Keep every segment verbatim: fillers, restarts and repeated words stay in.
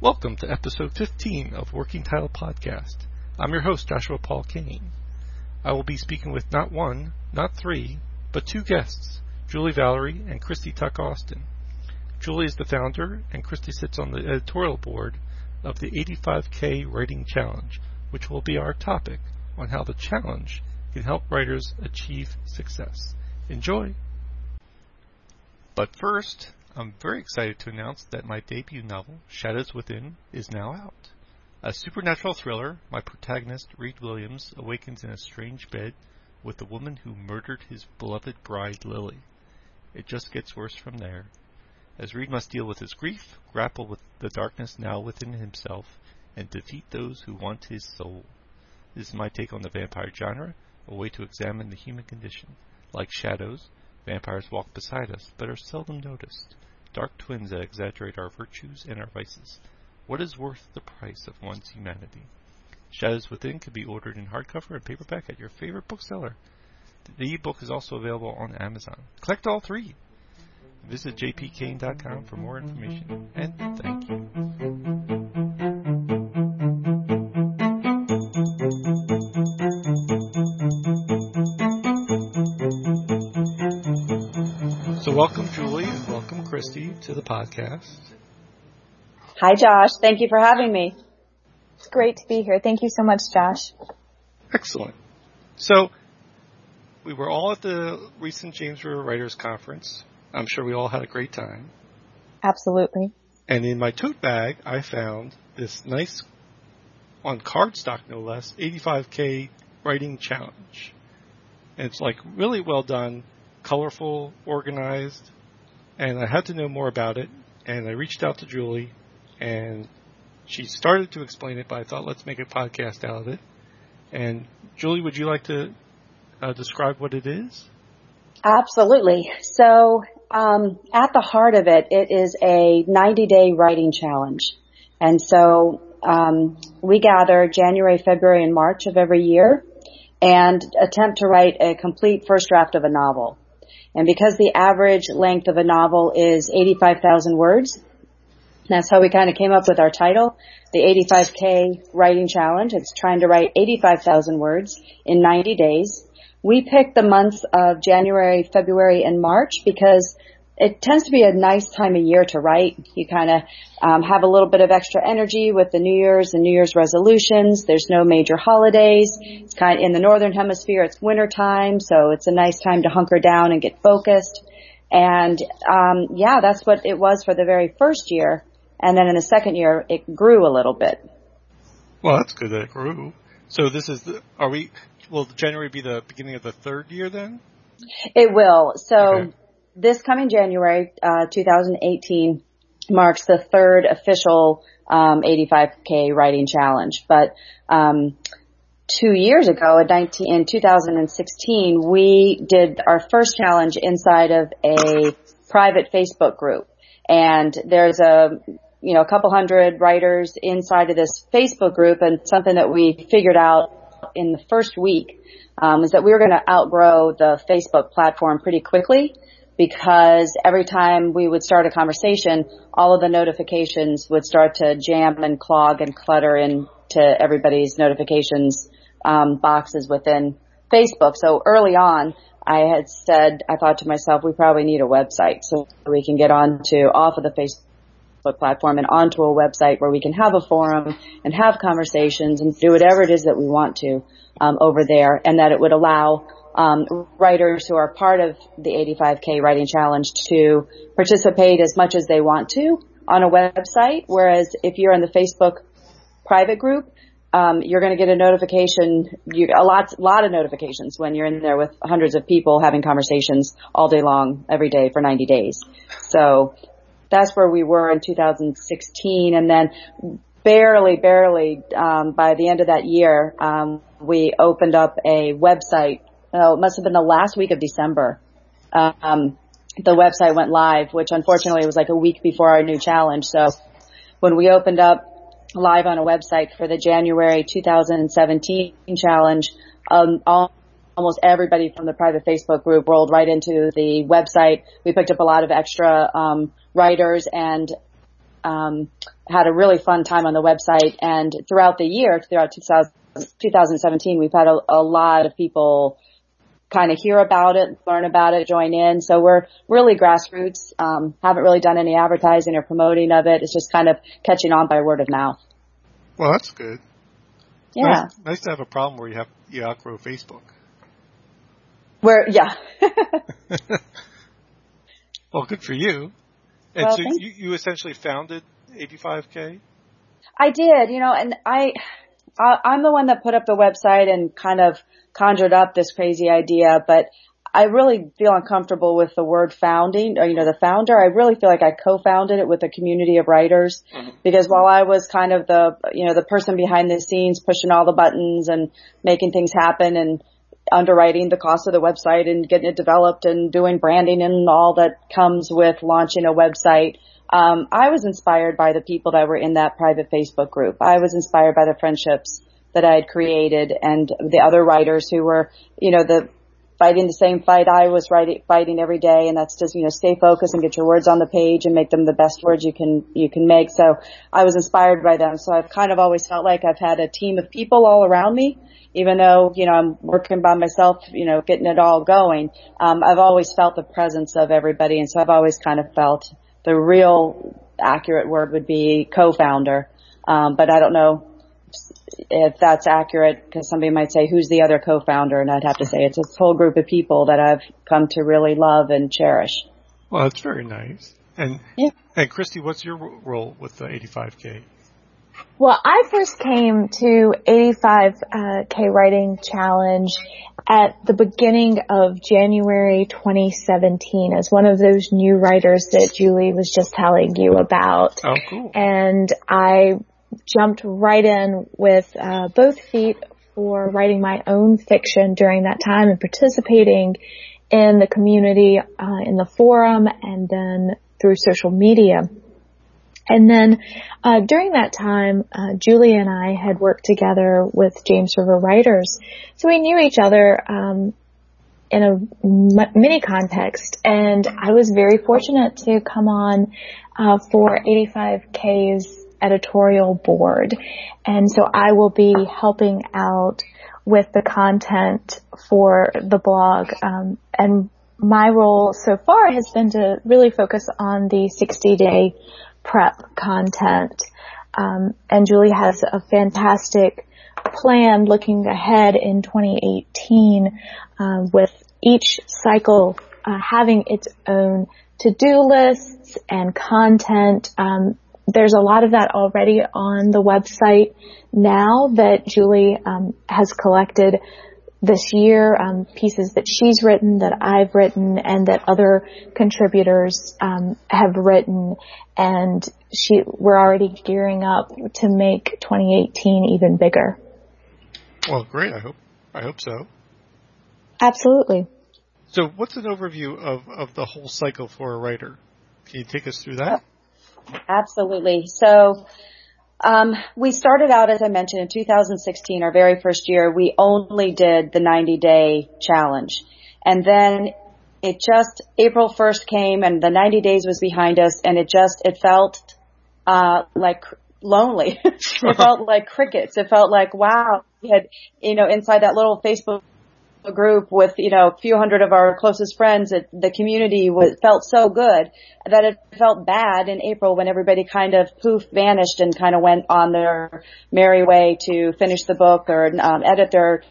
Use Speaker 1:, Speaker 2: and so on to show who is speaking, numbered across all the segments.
Speaker 1: Welcome to episode fifteen of Working Title Podcast. I'm your host, Joshua Paul Kane. I will be speaking with not one, not three, but two guests, Julie Valerie and Christy Tuck Austin. Julie is the founder, and Christy sits on the editorial board of the eighty-five K Writing Challenge, which will be our topic on how the challenge can help writers achieve success. Enjoy! But first, I'm very excited to announce that my debut novel, Shadows Within, is now out. A supernatural thriller, my protagonist, Reed Williams, awakens in a strange bed with the woman who murdered his beloved bride, Lily. It just gets worse from there, as Reed must deal with his grief, grapple with the darkness now within himself, and defeat those who want his soul. This is my take on the vampire genre, a way to examine the human condition. Like shadows, vampires walk beside us, but are seldom noticed. Dark twins that exaggerate our virtues and our vices. What is worth the price of one's humanity? Shadows Within can be ordered in hardcover and paperback at your favorite bookseller. The ebook is also available on Amazon. Collect all three. Visit j p kane dot com for more information, and thank you. So welcome, Julie, and welcome, Christy, to the podcast.
Speaker 2: Hi, Josh. Thank you for having me.
Speaker 3: It's great to be here. Thank you so much, Josh.
Speaker 1: Excellent. So, we were all at the recent James River Writers Conference. I'm sure we all had a great time.
Speaker 3: Absolutely.
Speaker 1: And in my tote bag, I found this nice, on cardstock no less, eighty-five K Writing Challenge. And it's like really well done, colorful, organized, and I had to know more about it, and I reached out to Julie, and she started to explain it, but I thought let's make a podcast out of it. And Julie, would you like to uh, describe what it is?
Speaker 2: Absolutely. So um, at the heart of it, it is a ninety-day writing challenge. And so um, we gather January, February, and March of every year and attempt to write a complete first draft of a novel. And because the average length of a novel is eighty-five thousand words, that's how we kind of came up with our title, the eighty-five K Writing Challenge. It's trying to write eighty-five thousand words in ninety days. We picked the months of January, February, and March because it tends to be a nice time of year to write. You kind of um, have a little bit of extra energy with the New Year's and New Year's resolutions. There's no major holidays. It's kind of in the Northern Hemisphere. It's winter time, so it's a nice time to hunker down and get focused. And um, yeah, that's what it was for the very first year. And then in the second year, it grew a little bit.
Speaker 1: Well, that's good that it grew. So this is the, are we, will January be the beginning of the third year then?
Speaker 2: It will. So
Speaker 1: okay.
Speaker 2: This coming January, uh, two thousand eighteen marks the third official, um, eighty-five K writing challenge. But, um, two years ago in nineteen, in two thousand sixteen, we did our first challenge inside of a private Facebook group. And there's a, you know, a couple hundred writers inside of this Facebook group, and something that we figured out in the first week, um, is that we were going to outgrow the Facebook platform pretty quickly, because every time we would start a conversation, all of the notifications would start to jam and clog and clutter into everybody's notifications, um, boxes within Facebook. So early on, I had said, I thought to myself, we probably need a website so we can get onto, off of the Facebook platform and onto a website where we can have a forum and have conversations and do whatever it is that we want to, um, over there, and that it would allow, um, writers who are part of the eighty-five K Writing Challenge to participate as much as they want to on a website. Whereas if you're in the Facebook private group, Um, you're going to get a notification, you, a lot, lot of notifications when you're in there with hundreds of people having conversations all day long, every day for ninety days. So that's where we were in two thousand sixteen. And then barely, barely, um, by the end of that year, um, we opened up a website. Oh, it must have been the last week of December. Um, the website went live, which unfortunately was like a week before our new challenge. So when we opened up live on a website for the January two thousand seventeen challenge, um, all, almost everybody from the private Facebook group rolled right into the website. We picked up a lot of extra um, writers, and um, had a really fun time on the website. And throughout the year, throughout two thousand, twenty seventeen, we've had a, a lot of people kind of hear about it, learn about it, join in. So we're really grassroots. Um, haven't really done any advertising or promoting of it. It's just kind of catching on by word of mouth.
Speaker 1: Well, that's good.
Speaker 2: Yeah.
Speaker 1: Nice, nice to have a problem where you have you outgrow Facebook.
Speaker 2: Where, yeah.
Speaker 1: Well, good for you. And
Speaker 2: Well,
Speaker 1: so
Speaker 2: thank-
Speaker 1: you, you essentially founded eighty-five K?
Speaker 2: I did, you know, and I, I, I'm the one that put up the website and kind of conjured up this crazy idea, but I really feel uncomfortable with the word founding, or, you know, the founder. I really feel like I co-founded it with a community of writers, mm-hmm. because while I was kind of the, you know, the person behind the scenes pushing all the buttons and making things happen and underwriting the cost of the website and getting it developed and doing branding and all that comes with launching a website, um, I was inspired by the people that were in that private Facebook group. I was inspired by the friendships that I had created and the other writers who were, you know, the fighting the same fight I was writing, fighting every day, and that's just, you know, stay focused and get your words on the page and make them the best words you can, you can make. So I was inspired by them. So I've kind of always felt like I've had a team of people all around me, even though, you know, I'm working by myself, you know, getting it all going. Um, I've always felt the presence of everybody, and so I've always kind of felt the real accurate word would be co-founder. Um, but I don't know if that's accurate, because somebody might say, who's the other co-founder? And I'd have to say it's a whole group of people that I've come to really love and cherish.
Speaker 1: Well, that's very nice. And,
Speaker 2: yeah.
Speaker 1: and Christy, what's your role with the eighty-five K?
Speaker 3: Well, I first came to eighty-five K Writing Challenge at the beginning of January twenty seventeen as one of those new writers that Julie was just telling you about.
Speaker 1: Oh, cool.
Speaker 3: And I jumped right in with uh, both feet for writing my own fiction during that time and participating in the community, uh, in the forum, and then through social media. And then uh during that time, uh Julie and I had worked together with James River Writers, so we knew each other um in a m- mini context, and I was very fortunate to come on uh for eighty-five K's editorial board. And so I will be helping out with the content for the blog, um and my role so far has been to really focus on the sixty-day prep content. Um, and Julie has a fantastic plan looking ahead in twenty eighteen, uh, with each cycle uh, having its own to-do lists and content. Um, there's a lot of that already on the website now that Julie um, has collected this year, um, pieces that she's written, that I've written, and that other contributors um, have written. And she, we're already gearing up to make twenty eighteen even bigger.
Speaker 1: Well, great. I hope I hope so.
Speaker 3: Absolutely.
Speaker 1: So, what's an overview of, of the whole cycle for a writer? Can you take us through that?
Speaker 2: Absolutely. So. Um, we started out, as I mentioned, in two thousand sixteen, our very first year. We only did the ninety-day challenge. And then it just, April first came and the ninety days was behind us, and it just, it felt, uh, like lonely. It felt like crickets. It felt like, wow, we had, you know, inside that little Facebook group with, you know, a few hundred of our closest friends, it, the community was, felt so good that it felt bad in April when everybody kind of poof vanished and kind of went on their merry way to finish the book or um, edit their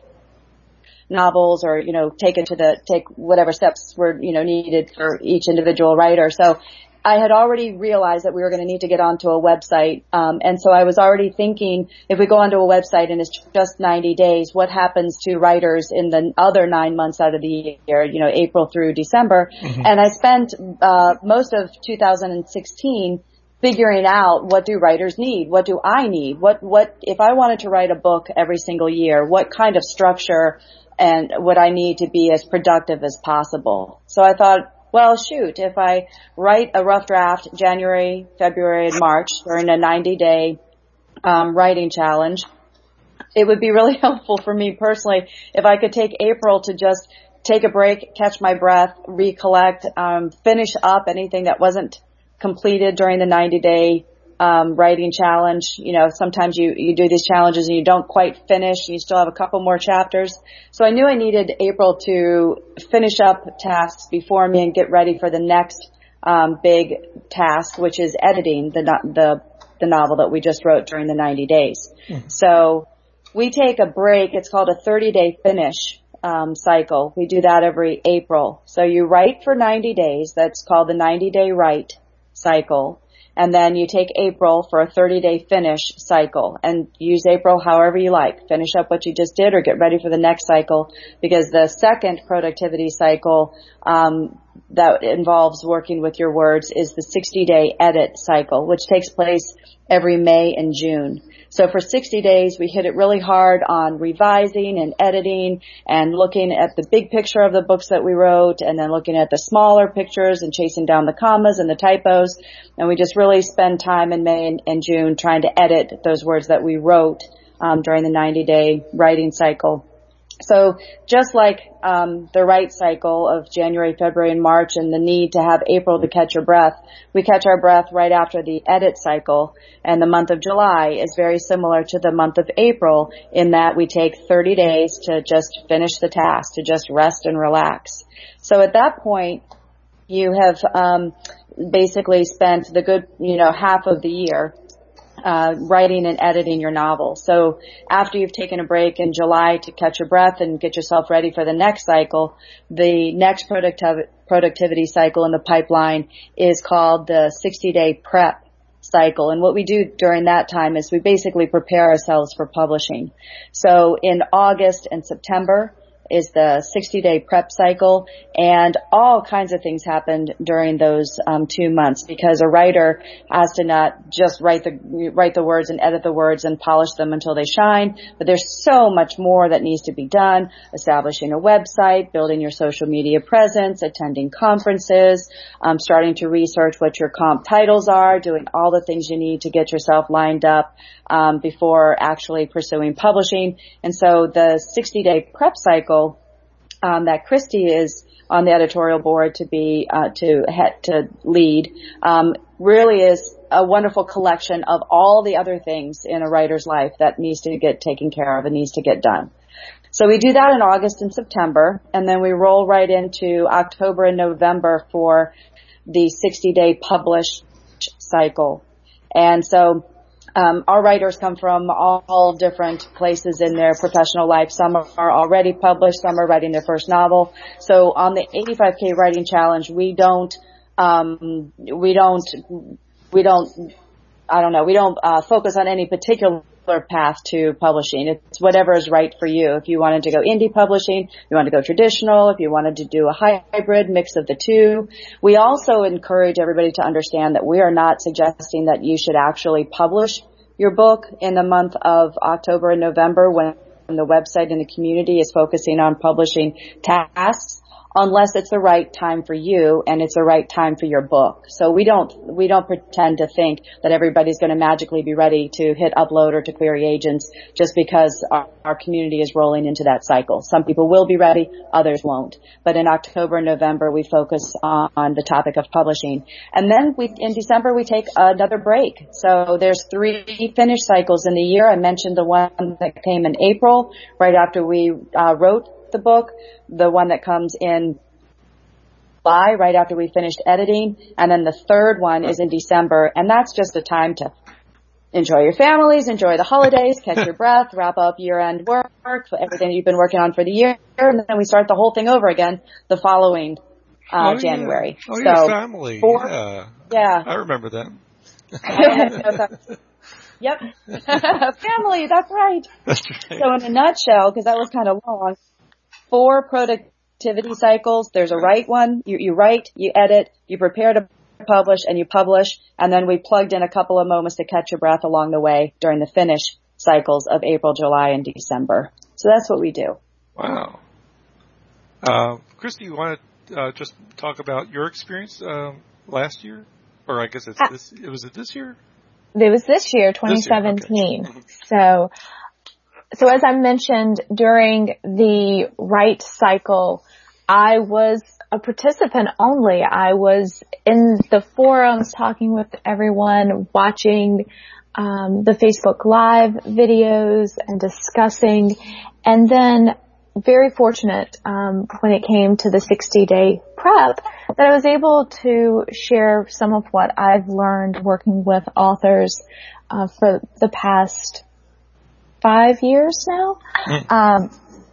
Speaker 2: novels or, you know, take it to the, take whatever steps were, you know, needed for each individual writer. So I had already realized that we were going to need to get onto a website. Um, and so I was already thinking, if we go onto a website and it's just ninety days, what happens to writers in the other nine months out of the year, you know, April through December. Mm-hmm. And I spent, uh, most of two thousand sixteen figuring out, what do writers need? What do I need? What, what, if I wanted to write a book every single year, what kind of structure and would I need to be as productive as possible? So I thought, well, shoot, if I write a rough draft January, February, and March during a ninety-day um, writing challenge, it would be really helpful for me personally if I could take April to just take a break, catch my breath, recollect, um, finish up anything that wasn't completed during the ninety-day um, writing challenge. You know, sometimes you, you do these challenges and you don't quite finish. You still have a couple more chapters. So I knew I needed April to finish up tasks before me and get ready for the next um, big task, which is editing the the the novel that we just wrote during the ninety days. Mm-hmm. So we take a break. It's called a thirty-day finish um, cycle. We do that every April. So you write for ninety days. That's called the ninety-day write cycle. And then you take April for a thirty-day finish cycle, and use April however you like. Finish up what you just did or get ready for the next cycle, because the second productivity cycle um, that involves working with your words is the sixty-day edit cycle, which takes place every May and June. So for sixty days, we hit it really hard on revising and editing and looking at the big picture of the books that we wrote, and then looking at the smaller pictures and chasing down the commas and the typos. And we just really spend time in May and, and June trying to edit those words that we wrote um, during the ninety-day writing cycle. So just like um, the write cycle of January, February, and March, and the need to have April to catch your breath, we catch our breath right after the edit cycle. And the month of July is very similar to the month of April in that we take thirty days to just finish the task, to just rest and relax. So at that point, you have um, basically spent the good, you know, half of the year Uh, writing and editing your novel. So after you've taken a break in July to catch your breath and get yourself ready for the next cycle, the next productiv- productivity cycle in the pipeline is called the sixty-day prep cycle. And what we do during that time is we basically prepare ourselves for publishing. So in August and September is the sixty-day prep cycle, and all kinds of things happened during those um, two months because a writer has to not just write the write the words and edit the words and polish them until they shine, but there's so much more that needs to be done: establishing a website, building your social media presence, attending conferences, um, starting to research what your comp titles are, doing all the things you need to get yourself lined up um, before actually pursuing publishing. And so the sixty-day prep cycle Um, that Christy is on the editorial board to be uh, to head to lead um, really is a wonderful collection of all the other things in a writer's life that needs to get taken care of and needs to get done. So we do that in August and September, and then we roll right into October and November for the sixty-day publish cycle. And so Um, our writers come from all, all different places in their professional life. Some are already published, some are writing their first novel. So on the eighty-five K Writing Challenge, we don't, um, we don't, we don't, I don't know, we don't uh, focus on any particular path to publishing. It's whatever is right for you. If you wanted to go indie publishing, if you want to go traditional, if you wanted to do a hybrid mix of the two. We also encourage everybody to understand that we are not suggesting that you should actually publish your book in the month of October and November when the website and the community is focusing on publishing tasks, unless it's the right time for you and it's the right time for your book. So we don't, we don't pretend to think that everybody's going to magically be ready to hit upload or to query agents just because our, our community is rolling into that cycle. Some people will be ready, others won't. But in October and November, we focus on, on the topic of publishing. And then we, in December, we take another break. So there's three finish cycles in the year. I mentioned the one that came in April, right after we uh, wrote the book, the one that comes in July, right after we finished editing, and then the third one is in December, and that's just a time to enjoy your families, enjoy the holidays, catch your breath, wrap up year-end work, everything you've been working on for the year, and then we start the whole thing over again the following uh,
Speaker 1: oh,
Speaker 2: January.
Speaker 1: Yeah. Oh,
Speaker 2: so,
Speaker 1: your family.
Speaker 2: For,
Speaker 1: yeah.
Speaker 2: Yeah.
Speaker 1: I remember that.
Speaker 2: Yep. Family, that's right.
Speaker 1: That's right.
Speaker 2: So in a nutshell, because that was kind of long, four productivity cycles. There's a write one. You, you write, you edit, you prepare to publish, and you publish. And then we plugged in a couple of moments to catch your breath along the way during the finish cycles of April, July, and December. So that's what we do.
Speaker 1: Wow. Uh, Christy, you want to uh, just talk about your experience um, last year? Or I guess it's this, was it this year?
Speaker 3: It was this year, twenty seventeen.
Speaker 1: This year, okay.
Speaker 3: So, so as I mentioned, during the write cycle, I was a participant only. I was in the forums talking with everyone, watching um, the Facebook Live videos and discussing, and then very fortunate um, when it came to the sixty-day prep that I was able to share some of what I've learned working with authors uh, for the past five years now. Mm. Um,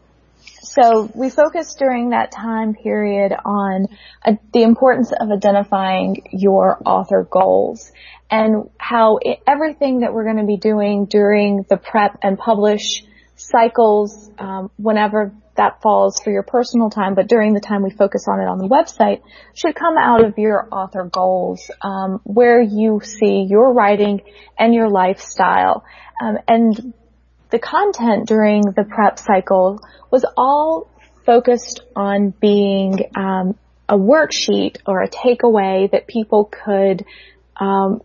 Speaker 3: so we focused during that time period on uh, the importance of identifying your author goals and how it, everything that we're going to be doing during the prep and publish cycles, um, whenever that falls for your personal time, but during the time we focus on it on the website, should come out of your author goals, um, where you see your writing and your lifestyle. Um, and the content during the prep cycle was all focused on being um, a worksheet or a takeaway that people could um,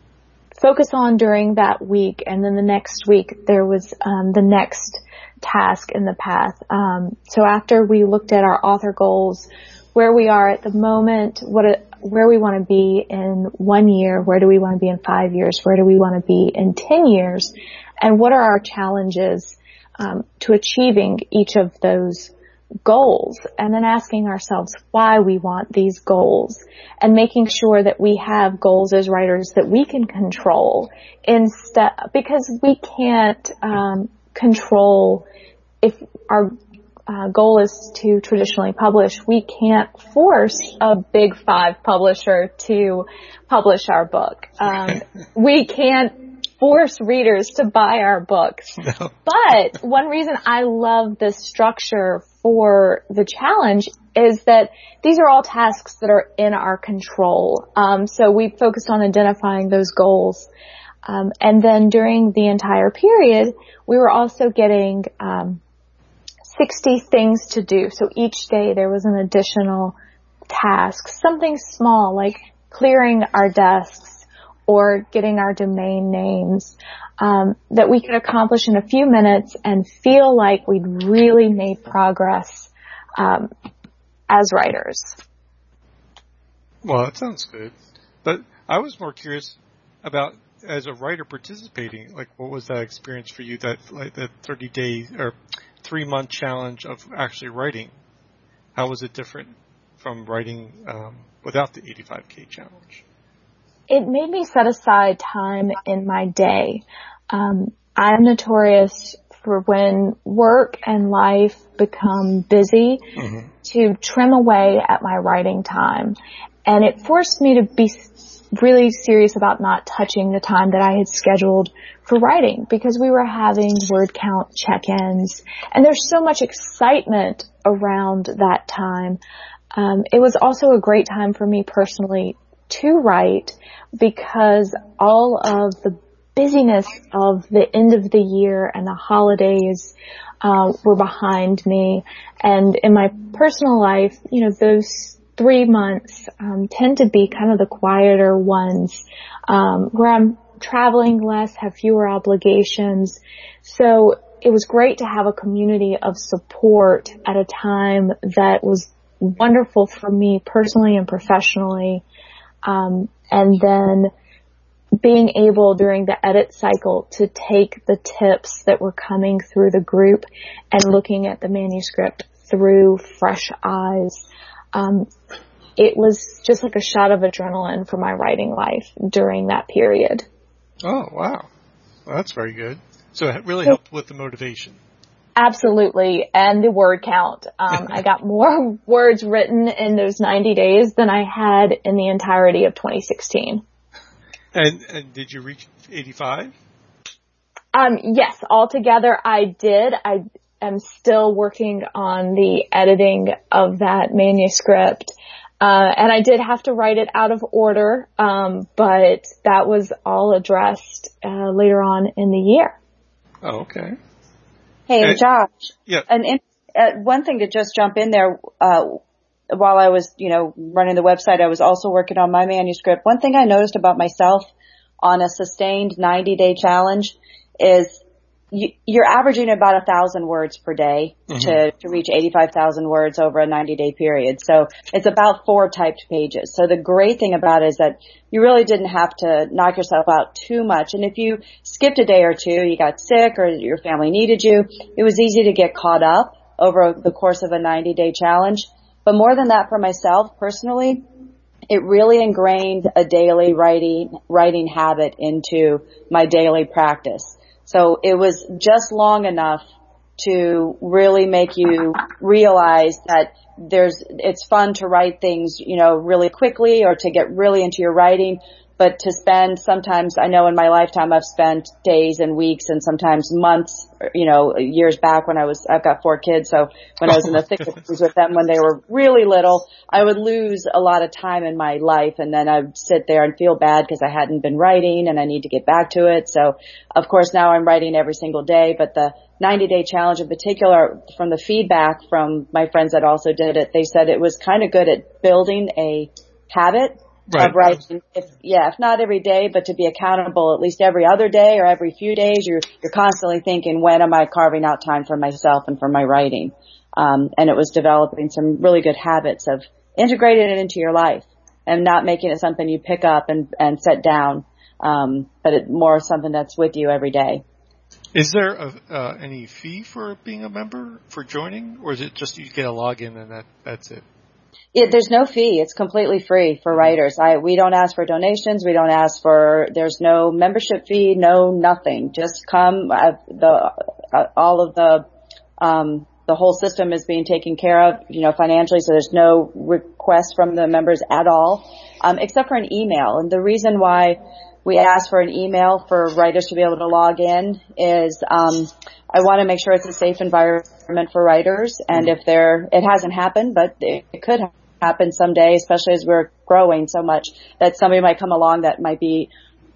Speaker 3: focus on during that week, and then the next week there was um, the next task in the path. Um, so after we looked at our author goals, where we are at the moment, what it, where we want to be in one year, where do we want to be in five years, where do we want to be in ten years, and what are our challenges um, to achieving each of those goals, and then asking ourselves why we want these goals, and making sure that we have goals as writers that we can control instead, because we can't um, control if our uh, goal is to traditionally publish. We can't force a big five publisher to publish our book. Um, we can't force readers to buy our books. No. But one reason I love this structure for the challenge is that these are all tasks that are in our control. Um, so we focused on identifying those goals. Um, and then during the entire period, we were also getting um, sixty things to do. So each day there was an additional task, something small like clearing our desks or getting our domain names, um, that we could accomplish in a few minutes and feel like we'd really made progress um, as writers.
Speaker 1: Well, that sounds good. But I was more curious about, as a writer participating, like what was that experience for you, that like that thirty day or three month challenge of actually writing? How was it different from writing um, without the eighty-five K challenge?
Speaker 3: It made me set aside time in my day. Um, I'm notorious for when work and life become busy mm-hmm. to trim away at my writing time. And it forced me to be really serious about not touching the time that I had scheduled for writing, because we were having word count check-ins and there's so much excitement around that time. Um, it was also a great time for me personally to write, because all of the busyness of the end of the year and the holidays uh, were behind me. And in my personal life, you know, those three months um, tend to be kind of the quieter ones, um, where I'm traveling less, have fewer obligations. So it was great to have a community of support at a time that was wonderful for me personally and professionally. Um, and then being able during the edit cycle to take the tips that were coming through the group and looking at the manuscript through fresh eyes. Um, it was just like a shot of adrenaline for my writing life during that period.
Speaker 1: Oh, wow. Well, that's very good. So it really helped with the motivation.
Speaker 3: Absolutely. And the word count. Um, I got more words written in those ninety days than I had in the entirety of twenty sixteen.
Speaker 1: And, and did you reach eighty-five?
Speaker 3: Um, yes, altogether I did. I am still working on the editing of that manuscript. Uh, and I did have to write it out of order. Um, but that was all addressed, uh, later on in the year.
Speaker 1: Oh, okay.
Speaker 2: Hey, and Josh.
Speaker 1: Yeah.
Speaker 2: An in, uh, one thing to just jump in there, uh, while I was, you know, running the website, I was also working on my manuscript. One thing I noticed about myself on a sustained ninety day challenge is you, you're averaging about a thousand words per day mm-hmm. to, to reach eighty-five thousand words over a ninety day period. So it's about four typed pages. So the great thing about it is that you really didn't have to knock yourself out too much. And if you skipped a day or two, you got sick or your family needed you, it was easy to get caught up over the course of a ninety day challenge. But more than that, for myself personally, it really ingrained a daily writing, writing habit into my daily practice. So it was just long enough to really make you realize that there's, it's fun to write things, you know, really quickly or to get really into your writing, but to spend sometimes, I know in my lifetime I've spent days and weeks and sometimes months, you know, years back when I was, I've got four kids, so when I was in the thick of things with them when they were really little, I would lose a lot of time in my life and then I'd sit there and feel bad because I hadn't been writing and I need to get back to it. So of course now I'm writing every single day, but the ninety day challenge in particular, from the feedback from my friends that also did it, they said it was kind of good at building a habit. Right. Of writing, if, yeah, if not every day, but to be accountable at least every other day or every few days, you're, you're constantly thinking, when am I carving out time for myself and for my writing? Um, and it was developing some really good habits of integrating it into your life and not making it something you pick up and, and set down, um, but it more something that's with you every day.
Speaker 1: Is there a, uh, any fee for being a member, for joining, or is it just you get a login and that, that's it?
Speaker 2: It, there's no fee. It's completely free for writers. I, we don't ask for donations. We don't ask for, there's no membership fee, no nothing. Just come. Uh, the, uh, all of the, um, the whole system is being taken care of, you know, financially, so there's no request from the members at all, um, except for an email. And the reason why we ask for an email for writers to be able to log in is, um, I want to make sure it's a safe environment for writers. And if there, it hasn't happened, but it, it could happen someday, especially as we're growing so much, that somebody might come along that might be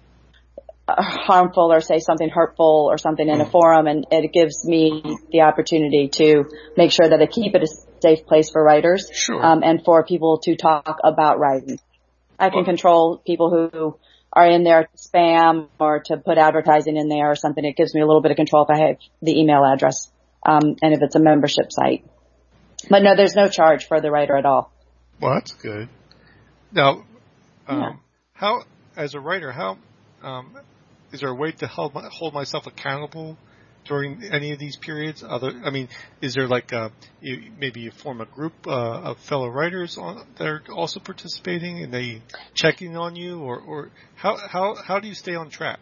Speaker 2: harmful or say something hurtful or something in a forum, and it gives me the opportunity to make sure that I keep it a safe place for writers,
Speaker 1: sure.
Speaker 2: um, and for people to talk about writing. I can well, control people who are in there to spam or to put advertising in there or something. It gives me a little bit of control if I have the email address, um, and if it's a membership site. But no, there's no charge for the writer at all.
Speaker 1: Well, that's good. Now, um, yeah. how, as a writer, how, um, is there a way to hold, my, hold myself accountable during any of these periods? Other, I mean, is there like a, you, maybe you form a group uh, of fellow writers on, that are also participating and they checking on you, or, or how how how do you stay on track?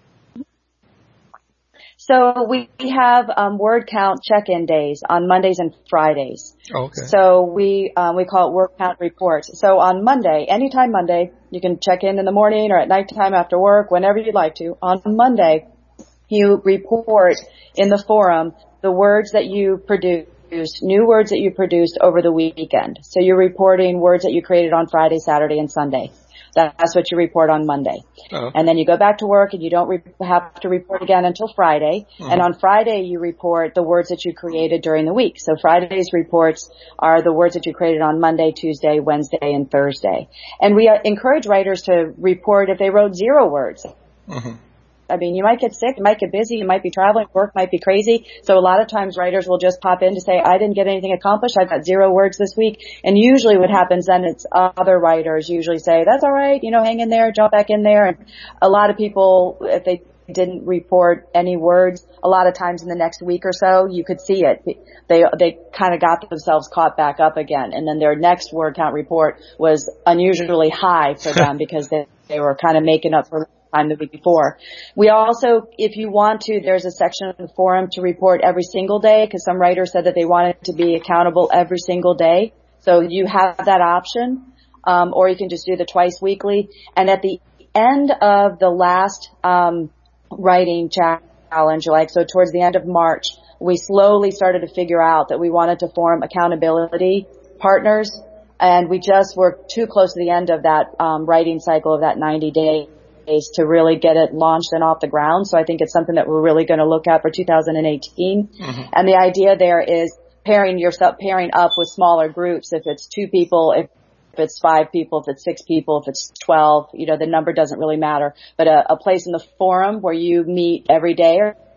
Speaker 2: So we have um, word count check-in days on Mondays and Fridays.
Speaker 1: Oh, okay.
Speaker 2: So we um, we call it word count reports. So on Monday, anytime Monday, you can check in in the morning or at nighttime after work, whenever you'd like to. On Monday, you report in the forum the words that you produced, new words that you produced over the weekend. So you're reporting words that you created on Friday, Saturday, and Sunday. That's what you report on Monday.
Speaker 1: Oh.
Speaker 2: And then you go back to work and you don't re- have to report again until Friday. Mm-hmm. And on Friday you report the words that you created during the week. So Friday's reports are the words that you created on Monday, Tuesday, Wednesday, and Thursday. And we uh, encourage writers to report if they wrote zero words. Mm-hmm. I mean, you might get sick, you might get busy, you might be traveling, work might be crazy. So a lot of times writers will just pop in to say, I didn't get anything accomplished, I've got zero words this week. And usually what happens then, it's other writers usually say, that's all right, you know, hang in there, jump back in there. And a lot of people, if they didn't report any words, a lot of times in the next week or so, you could see it. They, they kind of got themselves caught back up again. And then their next word count report was unusually high for them because they, they were kind of making up for time the week before. We also, if you want to, there's a section of the forum to report every single day, because some writers said that they wanted to be accountable every single day. So you have that option, um, or you can just do the twice weekly. And at the end of the last um, writing challenge, like so towards the end of March, we slowly started to figure out that we wanted to form accountability partners, and we just were too close to the end of that um, writing cycle of that ninety days to really get it launched and off the ground. So I think it's something that we're really going to look at for two thousand eighteen. Mm-hmm. And the idea there is pairing yourself, pairing up with smaller groups. If it's two people, if, if it's five people, if it's six people, if it's twelve, you know, the number doesn't really matter. But a, a place in the forum where you meet every day or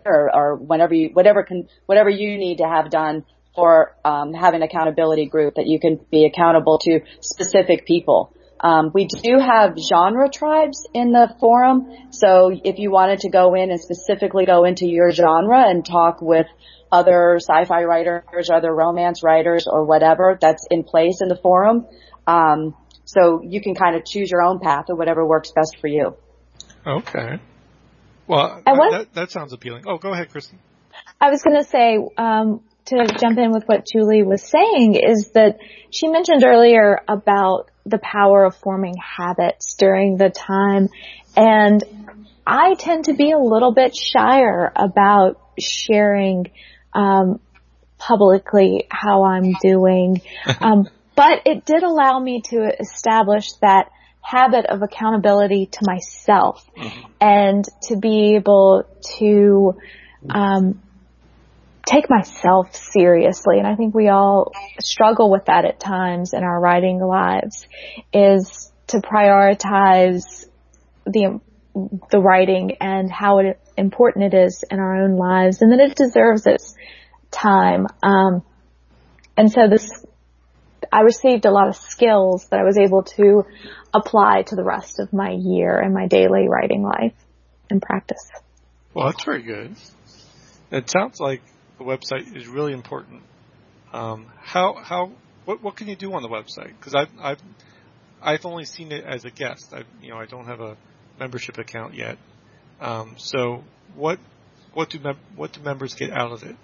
Speaker 2: or, or whenever you, whatever can, whatever you need to have done for um, have an accountability group that you can be accountable to specific people. Um, we do have genre tribes in the forum, so if you wanted to go in and specifically go into your genre and talk with other sci-fi writers, other romance writers, or whatever that's in place in the forum, um, so you can kind of choose your own path or whatever works best for you.
Speaker 1: Okay. Well,
Speaker 3: was,
Speaker 1: that, that sounds appealing. Oh, go ahead, Kristen.
Speaker 3: I was going to say, um, to jump in with what Julie was saying, is that she mentioned earlier about the power of forming habits during the time. And I tend to be a little bit shyer about sharing um, publicly how I'm doing. Um, but it did allow me to establish that habit of accountability to myself, mm-hmm. and to be able to um, take myself seriously. And I think we all struggle with that at times in our writing lives, is to prioritize the the writing and how it, important it is in our own lives, and that it deserves its time. Um, and so this, I received a lot of skills that I was able to apply to the rest of my year and my daily writing life and practice.
Speaker 1: Well, that's very good. It sounds like the website is really important. Um, how how what what can you do on the website? Because I've I've I've only seen it as a guest. I you know I don't have a membership account yet. Um, so what what do mem- what do members get out of it?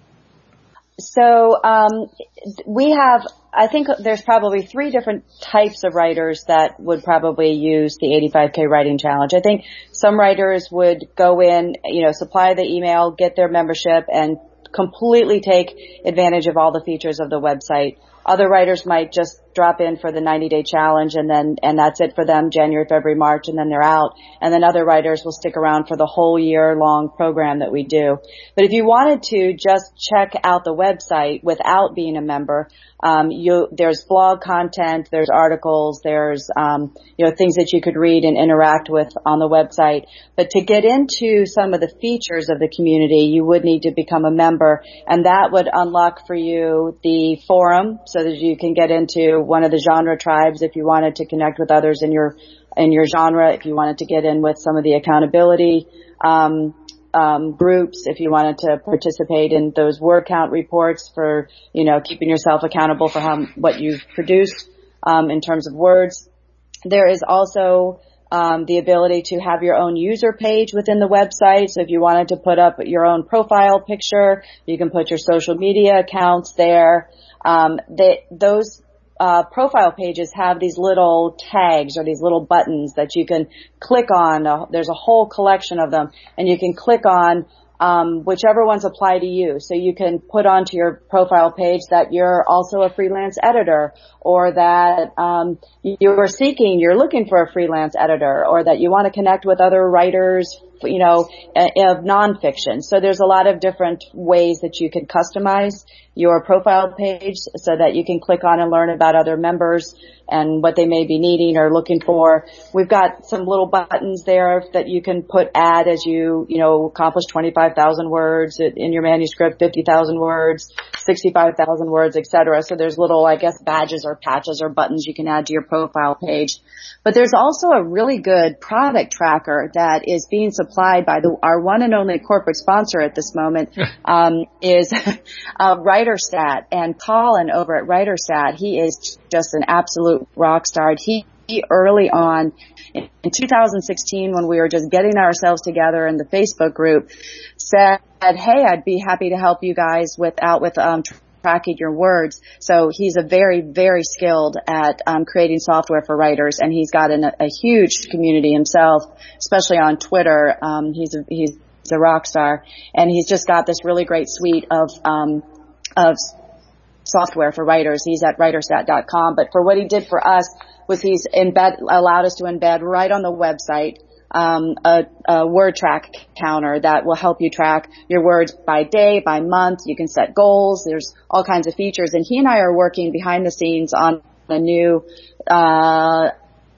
Speaker 2: So um, we have, I think there's probably three different types of writers that would probably use the eighty-five K Writing Challenge. I think some writers would go in, you know, supply the email, get their membership, and completely take advantage of all the features of the website. Other writers might just drop in for the ninety day challenge, and then, and that's it for them, January, February, March, and then they're out. And then other writers will stick around for the whole year long program that we do. But if you wanted to just check out the website without being a member, um, you, there's blog content, there's articles, there's, um, you know, things that you could read and interact with on the website. But to get into some of the features of the community, you would need to become a member, and that would unlock for you the forum, so that you can get into one of the genre tribes if you wanted to connect with others in your in your genre, if you wanted to get in with some of the accountability um, um, groups, if you wanted to participate in those word count reports for, you know, keeping yourself accountable for how what you've produced um, in terms of words. There is also um, the ability to have your own user page within the website. So if you wanted to put up your own profile picture, you can put your social media accounts there. Um, they, those uh, profile pages have these little tags or these little buttons that you can click on. Uh, there's a whole collection of them, and you can click on um, whichever ones apply to you. So you can put onto your profile page that you're also a freelance editor, or that um, you're seeking, you're looking for a freelance editor, or that you want to connect with other writers, you know, of nonfiction. So there's a lot of different ways that you can customize your profile page so that you can click on and learn about other members and what they may be needing or looking for. We've got some little buttons there that you can put add as you, you know, accomplish twenty-five thousand words in your manuscript, fifty thousand words, sixty-five thousand words, et cetera. So there's little, I guess, badges or patches or buttons you can add to your profile page. But there's also a really good product tracker that is being supplied by the, our one and only corporate sponsor at this moment, um, is uh, WriterStat. And Colin over at WriterStat, he is just an absolute rock star. He, he early on in two thousand sixteen, when we were just getting ourselves together in the Facebook group, said, hey, I'd be happy to help you guys with out with um tracking your words. So he's a very, very skilled at um, creating software for writers, and he's got an, a huge community himself, especially on Twitter. Um, he's a, he's a rock star, and he's just got this really great suite of um, of software for writers. He's at writerstat dot com. But for what he did for us was he's embed allowed us to embed right on the website Um, a, a word track counter that will help you track your words by day, by month. You can set goals. There's all kinds of features. And he and I are working behind the scenes on a new uh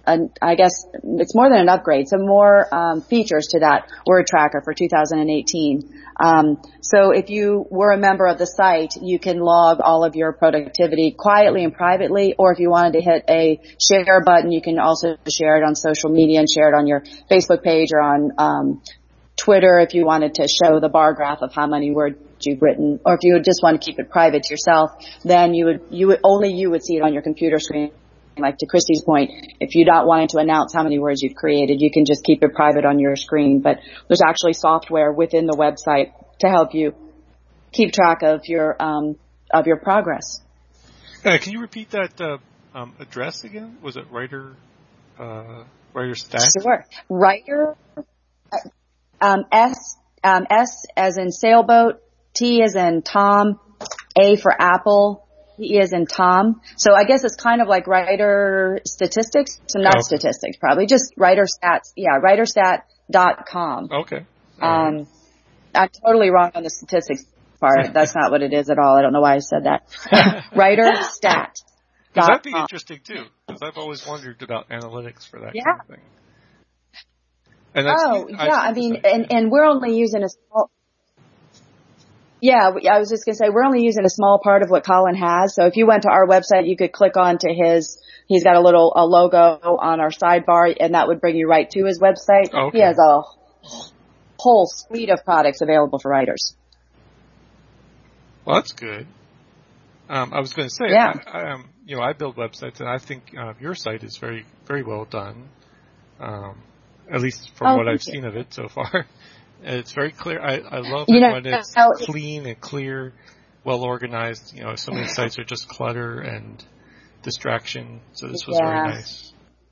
Speaker 2: an, I guess it's more than an upgrade, some more um, features to that word tracker for two thousand eighteen. Um, so if you were a member of the site, you can log all of your productivity quietly and privately, or if you wanted to hit a share button, you can also share it on social media and share it on your Facebook page or on um, Twitter if you wanted to show the bar graph of how many words you've written, or if you would just want to keep it private to yourself, then you would, you would, only you would see it on your computer screen. Like to Christy's point, if you're not wanting to announce how many words you've created, you can just keep it private on your screen. But there's actually software within the website to help you keep track of your um, of your progress.
Speaker 1: Uh, can you repeat that uh, um, address again? Was it writer uh, writer stat?
Speaker 2: Sure, writer um, S um, S as in sailboat, T as in Tom, A for Apple. He is in Tom. So I guess it's kind of like writer statistics. So not
Speaker 1: okay.
Speaker 2: statistics, probably just writer stats. Yeah, writerstat dot com.
Speaker 1: Okay.
Speaker 2: All um,
Speaker 1: right.
Speaker 2: I'm totally wrong on the statistics part. That's not what it is at all. I don't know why I said that. Writerstat.
Speaker 1: Because that'd be interesting too. Because I've always wondered about analytics for that
Speaker 2: yeah.
Speaker 1: kind of thing. And that's,
Speaker 2: oh,
Speaker 1: I
Speaker 2: yeah. I mean, and, and we're only using a small. Yeah, I was just going to say, we're only using a small part of what Colin has. So if you went to our website, you could click on to his, he's got a little a logo on our sidebar, and that would bring you right to his website.
Speaker 1: Okay.
Speaker 2: He has a whole suite of products available for writers.
Speaker 1: Well, that's good. Um, I was going to say,
Speaker 2: yeah.
Speaker 1: I, I, um, you know, I build websites, and I think uh, your site is very, very well done, um, at least from
Speaker 2: oh,
Speaker 1: what I've
Speaker 2: you.
Speaker 1: seen of it so far. It's very clear. I, I love
Speaker 2: you
Speaker 1: it
Speaker 2: know,
Speaker 1: when it's
Speaker 2: how,
Speaker 1: clean and clear, well organized. You know, so many sites are just clutter and distraction. So this was
Speaker 2: yeah.
Speaker 1: very nice.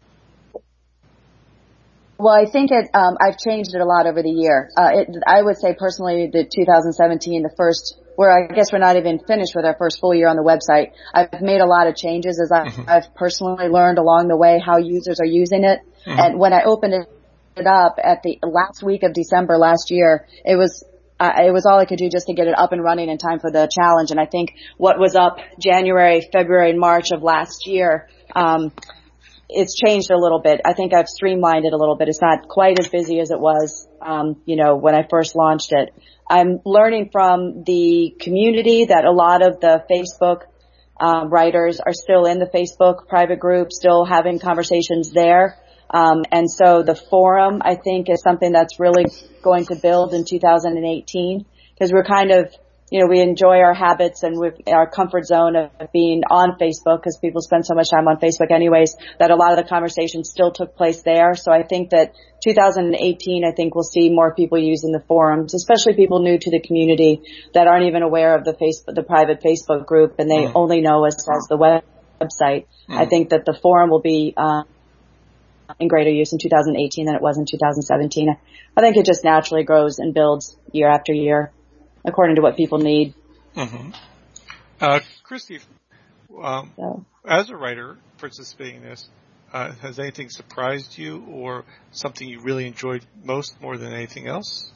Speaker 2: Well, I think it. Um, I've changed it a lot over the year. Uh, it, I would say personally, the two thousand seventeen, the first, where I guess we're not even finished with our first full year on the website. I've made a lot of changes as I, mm-hmm. I've personally learned along the way how users are using it. Mm-hmm. And when I opened it. it up at the last week of December last year, it was uh, it was all I could do just to get it up and running in time for the challenge. And I think what was up January, February, and March of last year, um, it's changed a little bit. I think I've streamlined it a little bit. It's not quite as busy as it was, um, you know, when I first launched it. I'm learning from the community that a lot of the Facebook um, writers are still in the Facebook private group, still having conversations there. Um, and so the forum, I think, is something that's really going to build in two thousand eighteen, because we're kind of, you know, we enjoy our habits and with our comfort zone of being on Facebook, because people spend so much time on Facebook anyways, that a lot of the conversations still took place there. So I think that two thousand eighteen, I think we'll see more people using the forums, especially people new to the community that aren't even aware of the Facebook, the private Facebook group, and they mm. only know us as the web- website. Mm. I think that the forum will be, um, in greater use in two thousand eighteen than it was in two thousand seventeen. I think it just naturally grows and builds year after year according to what people need.
Speaker 1: Mm-hmm. Uh, Christy, um,
Speaker 2: so.
Speaker 1: as a writer participating in this, uh, has anything surprised you or something you really enjoyed most more than anything else?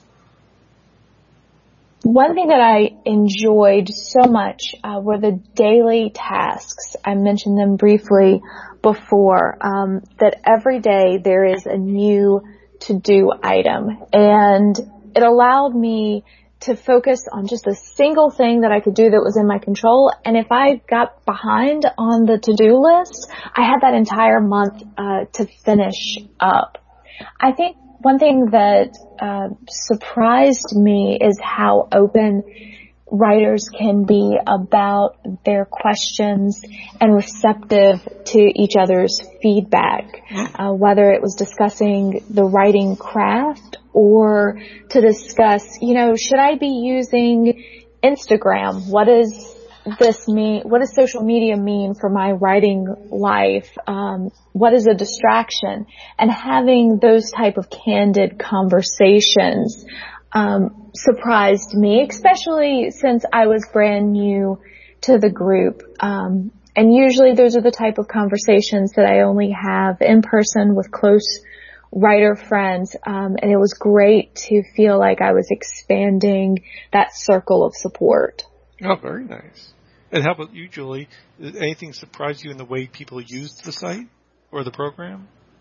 Speaker 3: One thing that I enjoyed so much uh, were the daily tasks. I mentioned them briefly before, um, that every day there is a new to-do item, and it allowed me to focus on just a single thing that I could do that was in my control. And if I got behind on the to-do list, I had that entire month uh, to finish up. I think one thing that uh, surprised me is how open writers can be about their questions and receptive to each other's feedback, uh, whether it was discussing the writing craft or to discuss, you know, should I be using Instagram? What does this mean? What does social media mean for my writing life? Um, what is a distraction? And having those type of candid conversations um, surprised me, especially since I was brand new to the group. Um, and usually those are the type of conversations that I only have in person with close writer friends. Um, and it was great to feel like I was expanding that circle of support.
Speaker 1: Oh, very nice. And how about you, Julie? Did anything surprise you in the way people used the site or the program?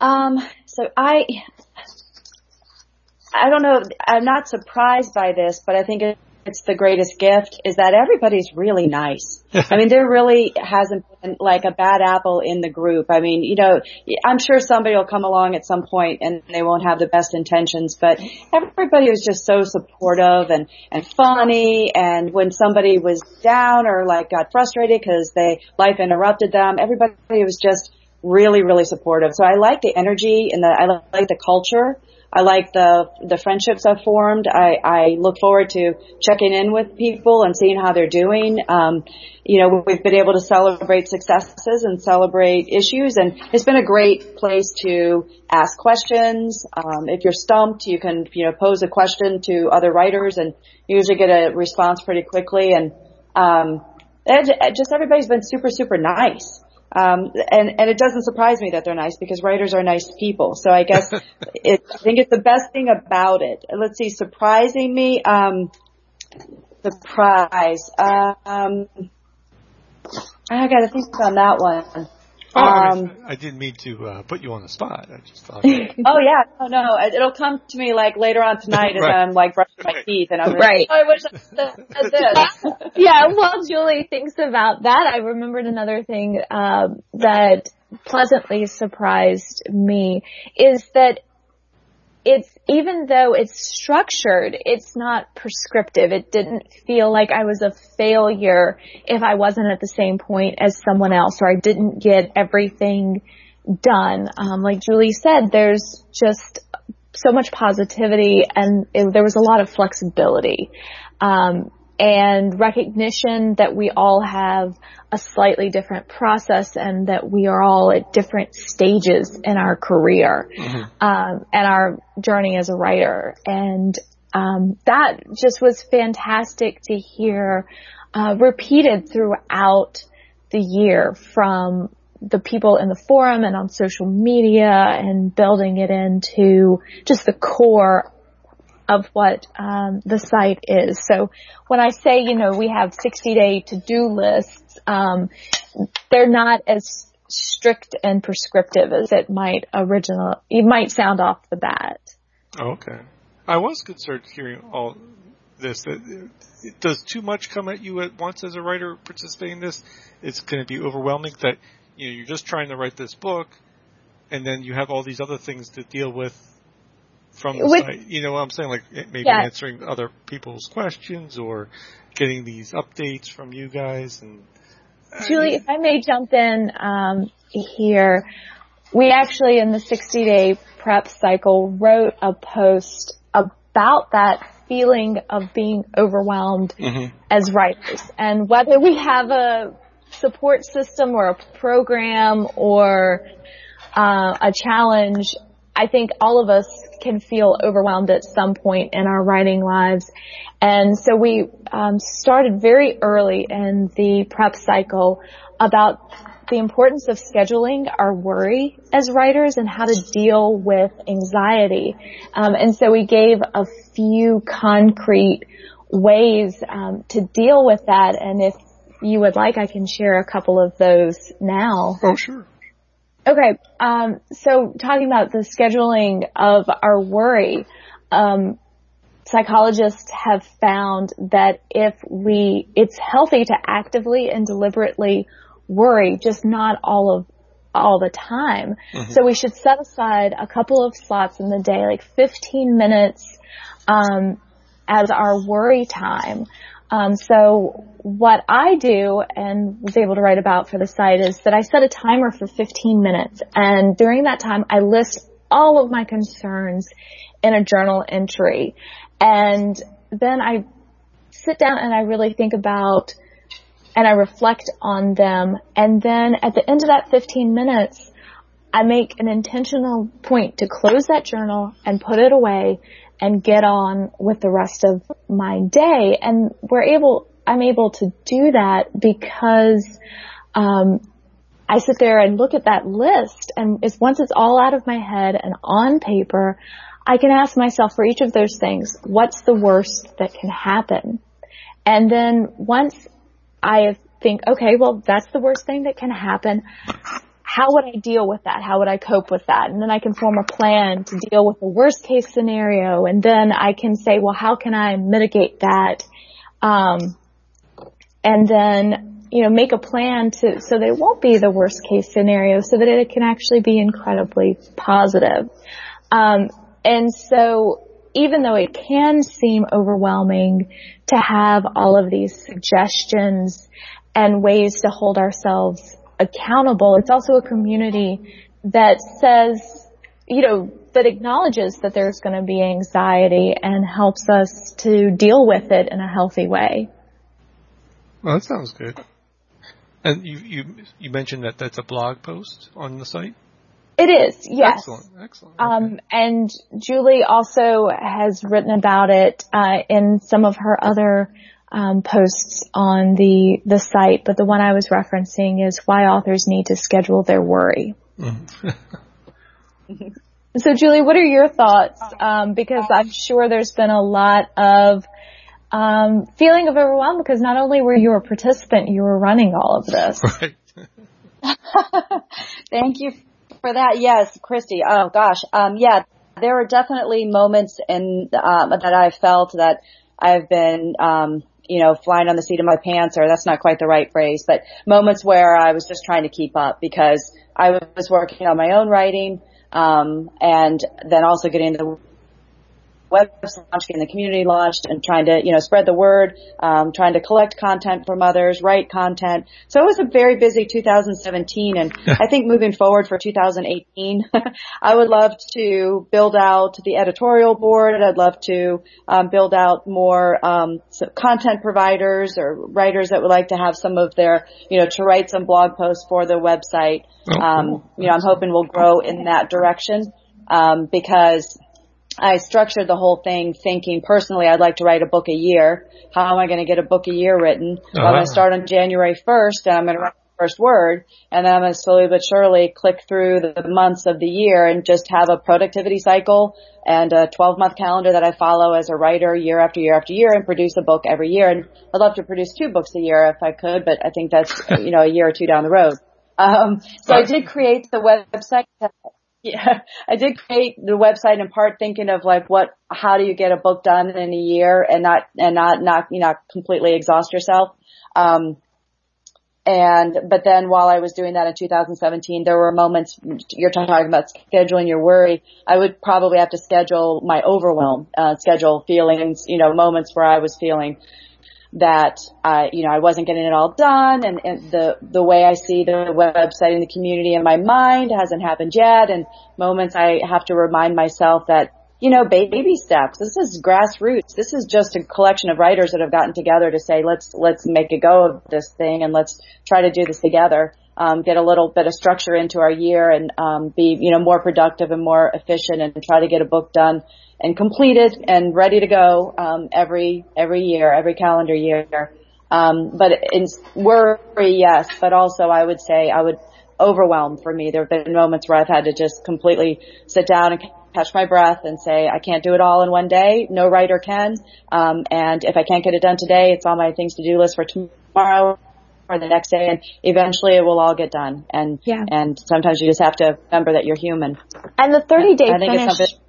Speaker 2: Um, so I, I don't know, I'm not surprised by this, but I think it's the greatest gift is that everybody's really nice. I mean, there really hasn't been like a bad apple in the group. I mean, you know, I'm sure somebody will come along at some point and they won't have the best intentions, but everybody was just so supportive and, and funny. And when somebody was down or like got frustrated because they, life interrupted them, everybody was just really, really supportive. So I like the energy and the, I like the culture. I like the the friendships I've formed. I, I look forward to checking in with people and seeing how they're doing. Um, you know, we've been able to celebrate successes and celebrate issues, and it's been a great place to ask questions. Um, if you're stumped, you can, you know, pose a question to other writers and usually get a response pretty quickly. And um, it, just everybody's been super, super nice. Um, and, and it doesn't surprise me that they're nice because writers are nice people. So I guess it, I think it's the best thing about it. Let's see, surprising me, um, surprise. Um, I gotta think on that one.
Speaker 1: Oh, I, mean,
Speaker 2: Um,
Speaker 1: I didn't mean to uh, put you on the spot. I just thought.
Speaker 2: oh yeah, no, no, it'll come to me like later on tonight as
Speaker 1: Right.
Speaker 2: I'm like brushing my
Speaker 1: Right.
Speaker 2: teeth and I'm
Speaker 3: Right.
Speaker 2: like, oh, I wish I said this.
Speaker 3: Yeah, while Julie thinks about that, I remembered another thing um, that pleasantly surprised me is that it's, even though it's structured, it's not prescriptive. It didn't feel like I was a failure if I wasn't at the same point as someone else or I didn't get everything done. Um, like Julie said, there's just so much positivity and it, there was a lot of flexibility. Um, and recognition that we all have a slightly different process and that we are all at different stages in our career, mm-hmm. um, and our journey as a writer. And, um, that just was fantastic to hear, uh, repeated throughout the year from the people in the forum and on social media and building it into just the core of what um, the site is. So when I say, you know, we have sixty day to-do lists, um, they're not as strict and prescriptive as it might original, it might sound off the bat.
Speaker 1: Okay. I was concerned hearing all this. That does too much come at you at once as a writer participating in this? It's going to be overwhelming that, you know, you're just trying to write this book and then you have all these other things to deal with from the
Speaker 3: With,
Speaker 1: site. You know what I'm saying? Like maybe
Speaker 3: yeah.
Speaker 1: answering other people's questions or getting these updates from you guys. And
Speaker 3: Julie, if I may jump in um, here, we actually in the sixty day prep cycle wrote a post about that feeling of being overwhelmed mm-hmm. as writers. And whether we have a support system or a program or uh, a challenge, I think all of us can feel overwhelmed at some point in our writing lives. And so we um, started very early in the prep cycle about the importance of scheduling our worry as writers and how to deal with anxiety. Um, and so we gave a few concrete ways um, to deal with that. And if you would like, I can share a couple of those now.
Speaker 1: Oh, sure.
Speaker 3: Okay, um, so talking about the scheduling of our worry, um, psychologists have found that if we, it's healthy to actively and deliberately worry, just not all of, all the time. Mm-hmm. So we should set aside a couple of slots in the day, like fifteen minutes, um, as our worry time. Um, so what I do and was able to write about for the site is that I set a timer for fifteen minutes. And during that time, I list all of my concerns in a journal entry. And then I sit down and I really think about and I reflect on them. And then at the end of that fifteen minutes, I make an intentional point to close that journal and put it away and get on with the rest of my day. And we're able, I'm able to do that because, um, I sit there and look at that list and it's, once it's all out of my head and on paper, I can ask myself for each of those things, what's the worst that can happen? And then once I think, okay, well, that's the worst thing that can happen. how would I deal with that? How would I cope with that? And then I can form a plan to deal with the worst case scenario. And then I can say, well, how can I mitigate that? Um, and then, you know, make a plan to, so that it won't be the worst case scenario, so that it can actually be incredibly positive. Um, and so even though it can seem overwhelming to have all of these suggestions and ways to hold ourselves accountable, it's also a community that says, you know, that acknowledges that there's going to be anxiety and helps us to deal with it in a healthy way.
Speaker 1: Well, that sounds good. And you, you, you mentioned that that's a blog post on the site?
Speaker 3: It is, yes.
Speaker 1: Excellent, excellent. Okay.
Speaker 3: Um, and Julie also has written about it uh, in some of her other um, posts on the the site, but the one I was referencing is why authors need to schedule their worry. Mm-hmm. So, Julie, what are your thoughts? Um, because I'm sure there's been a lot of um, feeling of overwhelm, because not only were you a participant, you were running all of this.
Speaker 1: Right.
Speaker 2: Thank you for that. Yes, Christy. Oh gosh. Um, yeah, there were definitely moments in, um, that I felt that I've been, um, you know, flying on the seat of my pants, or that's not quite the right phrase, but moments where I was just trying to keep up because I was working on my own writing, um, and then also getting the website launched, getting the community launched, and trying to, you know, spread the word, um, trying to collect content from others, write content. So it was a very busy two thousand seventeen, and I think moving forward for two thousand eighteen, I would love to build out the editorial board. I'd love to um, build out more um, content providers or writers that would like to have some of their, you know, to write some blog posts for the website. Um, you know, I'm hoping we'll grow in that direction um, because I structured the whole thing thinking personally I'd like to write a book a year. How am I going to get a book a year written? Uh-huh. Well, I'm going to start on January first, and I'm going to write the first word, and then I'm going to slowly but surely click through the months of the year and just have a productivity cycle and a twelve-month calendar that I follow as a writer year after year after year and produce a book every year. And I'd love to produce two books a year if I could, but I think that's, you know, a year or two down the road. Um, so I did create the website. Yeah, I did create the website in part thinking of like what, how do you get a book done in a year and not, and not, not, you know, completely exhaust yourself. Um, and, but then while I was doing that in two thousand seventeen, there were moments, you're talking about scheduling your worry. I would probably have to schedule my overwhelm, uh, schedule feelings, you know, moments where I was feeling that I, you know, I wasn't getting it all done, and, and the the way I see the website and the community in my mind hasn't happened yet, and moments I have to remind myself that, you know, baby steps. This is grassroots. This is just a collection of writers that have gotten together to say, let's let's make a go of this thing and let's try to do this together. Um, get a little bit of structure into our year and um, be, you know, more productive and more efficient, and try to get a book done and completed and ready to go um, every every year, every calendar year. Um, but in worry, yes, but also I would say I would overwhelm for me. There have been moments where I've had to just completely sit down and catch my breath and say, I can't do it all in one day. No writer can. Um, and if I can't get it done today, it's on my things to do list for tomorrow or the next day, and eventually it will all get done. And yeah. and sometimes you just have to remember that you're human.
Speaker 3: And the thirty-day
Speaker 2: I think
Speaker 3: finish.
Speaker 2: It's something-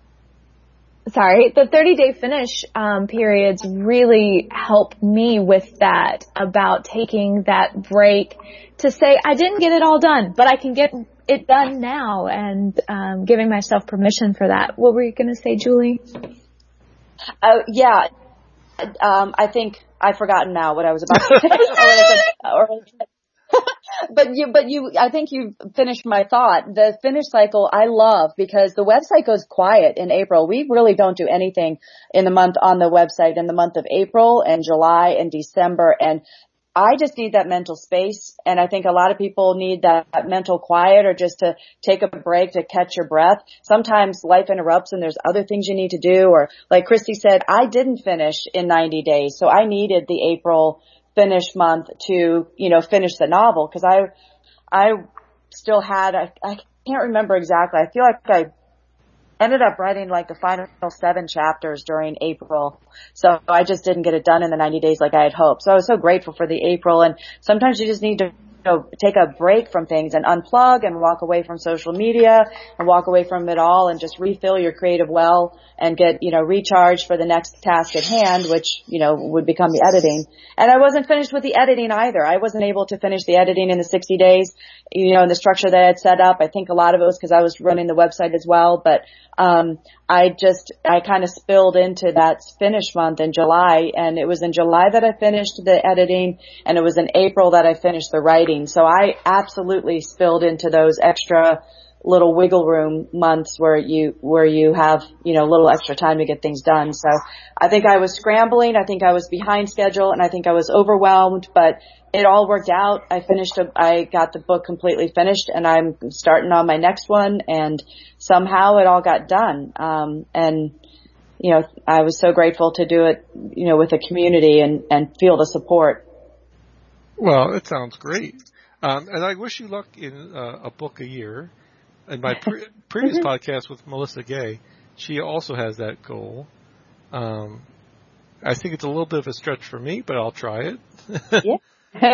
Speaker 3: Sorry, the thirty-day finish um, periods really help me with that, about taking that break to say, I didn't get it all done, but I can get it done now, and um, giving myself permission for that. What were you going to say, Julie?
Speaker 2: Uh, yeah, um, I think I've forgotten now what I was about to say. or, or, But you, but you, I think you finished my thought. The finish cycle I love because the website goes quiet in April. We really don't do anything in the month on the website in the month of April and July and December. And I just need that mental space. And I think a lot of people need that, that mental quiet, or just to take a break to catch your breath. Sometimes life interrupts and there's other things you need to do. Or like Christy said, I didn't finish in ninety days. So I needed the April finish month to, you know, finish the novel, because I, I still had, I, I can't remember exactly. I feel like I ended up writing like the final seven chapters during April. So I just didn't get it done in the ninety days like I had hoped. So I was so grateful for the April, and sometimes you just need to know, take a break from things and unplug and walk away from social media and walk away from it all and just refill your creative well and get, you know, recharged for the next task at hand, which, you know, would become the editing. And I wasn't finished with the editing either. I wasn't able to finish the editing in the sixty days, you know, in the structure that I had set up. I think a lot of it was because I was running the website as well, but um I just, I kind of spilled into that finish month in July, and it was in July that I finished the editing, and it was in April that I finished the writing. So I absolutely spilled into those extra little wiggle room months where you, where you have, you know, a little extra time to get things done. So I think I was scrambling. I think I was behind schedule, and I think I was overwhelmed, but it all worked out. I finished, a, I got the book completely finished, and I'm starting on my next one, and somehow it all got done. Um, and, you know, I was so grateful to do it, you know, with the community and, and feel the support.
Speaker 1: Well, it sounds great. Um, and I wish you luck in uh, a book a year. In my pre- previous podcast with Melissa Gay, she also has that goal. Um, I think it's a little bit of a stretch for me, but I'll try it.
Speaker 2: Yeah.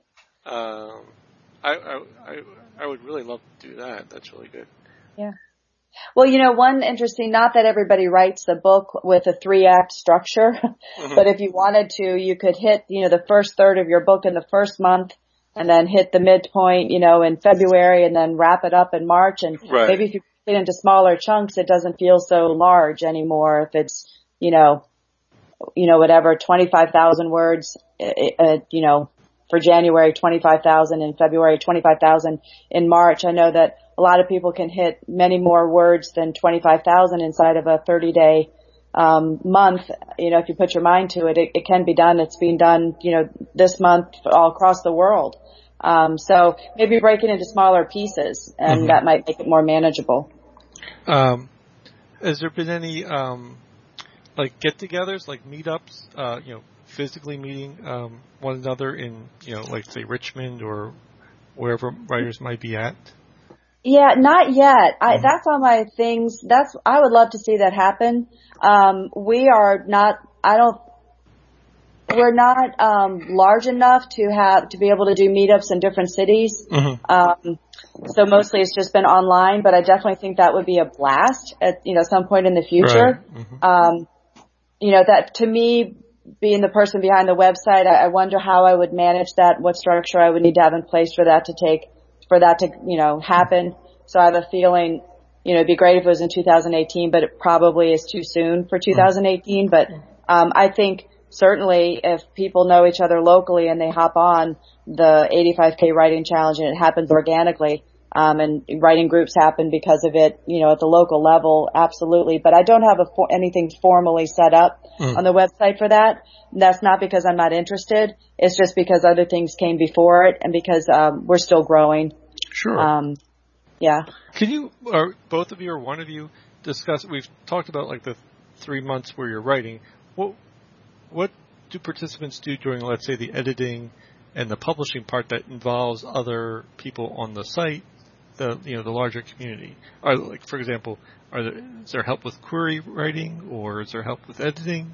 Speaker 1: um, I, I, I, I would really love to do that. That's really good.
Speaker 2: Yeah. Well, you know, one interesting, not that everybody writes the book with a three-act structure, mm-hmm. but if you wanted to, you could hit, you know, the first third of your book in the first month, and then hit the midpoint, you know, in February, and then wrap it up in March. And
Speaker 1: right.
Speaker 2: maybe if you put it into smaller chunks, it doesn't feel so large anymore. If it's, you know, you know, whatever, twenty-five thousand words, uh, you know, for January, twenty-five thousand in February, twenty-five thousand in March. I know that a lot of people can hit many more words than twenty-five thousand inside of a thirty day um month. You know, if you put your mind to it, it, it can be done. It's being done, you know, this month all across the world. Um, so maybe break it into smaller pieces, and mm-hmm. that might make it more manageable.
Speaker 1: Um, has there been any, um, like get-togethers, like meetups, uh, you know, physically meeting, um, one another in, you know, like say Richmond or wherever writers might be at? Yeah,
Speaker 2: not yet. I, mm-hmm. That's on my things. That's, I would love to see that happen. Um, we are not, I don't, we're not, um, large enough to have, to be able to do meetups in different cities. Mm-hmm. Um, so mostly it's just been online, but I definitely think that would be a blast at, you know, some point in the future. Right. Mm-hmm. Um, you know, that to me, being the person behind the website, I, I wonder how I would manage that, what structure I would need to have in place for that to take, for that to, you know, happen. So I have a feeling, you know, it'd be great if it was in two thousand eighteen, but it probably is too soon for two thousand eighteen. But, um, I think certainly if people know each other locally and they hop on the eighty-five K writing challenge and it happens organically, um, and writing groups happen because of it, you know, at the local level, absolutely. But I don't have a for- anything formally set up mm. on the website for that. That's not because I'm not interested. It's just because other things came before it, and because, um, we're still growing.
Speaker 1: Sure.
Speaker 2: Um, yeah.
Speaker 1: Can you, or both of you or one of you, discuss, we've talked about like the three months where you're writing. What, what do participants do during, let's say, the editing and the publishing part that involves other people on the site, the, you know, the larger community? Are, like, for example, are there, is there help with query writing, or is there help with editing?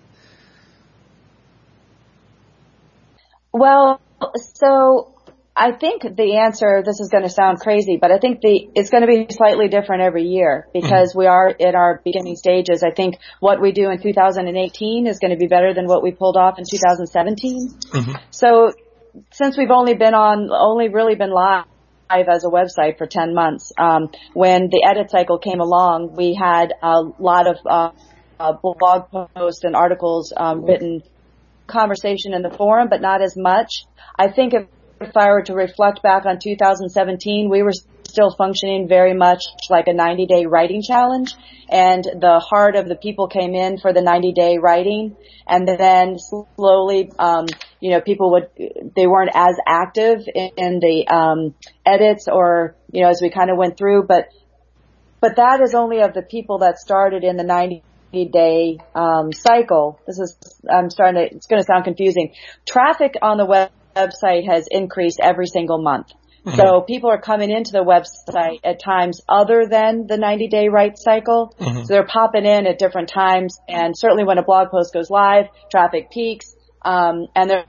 Speaker 2: Well, so I think the answer, this is going to sound crazy, but I think the it's going to be slightly different every year because mm-hmm. we are in our beginning stages. I think what we do in two thousand eighteen is going to be better than what we pulled off in two thousand seventeen. Mm-hmm. So since we've only been on, only really been live as a website for ten months, um, when the edit cycle came along, we had a lot of uh, uh, blog posts and articles um, written, conversation in the forum, but not as much. I think if If I were to reflect back on two thousand seventeen, we were still functioning very much like a ninety day writing challenge, and the heart of the people came in for the ninety day writing, and then slowly, um, you know, people would, they weren't as active in, in the, um, edits or, you know, as we kind of went through, but, but that is only of the people that started in the ninety day, um, cycle. This is, I'm starting to, it's going to sound confusing. Traffic on the web website has increased every single month. Mm-hmm. So people are coming into the website at times other than the ninety day write cycle. Mm-hmm. So they're popping in at different times, and certainly when a blog post goes live, traffic peaks, um, and they're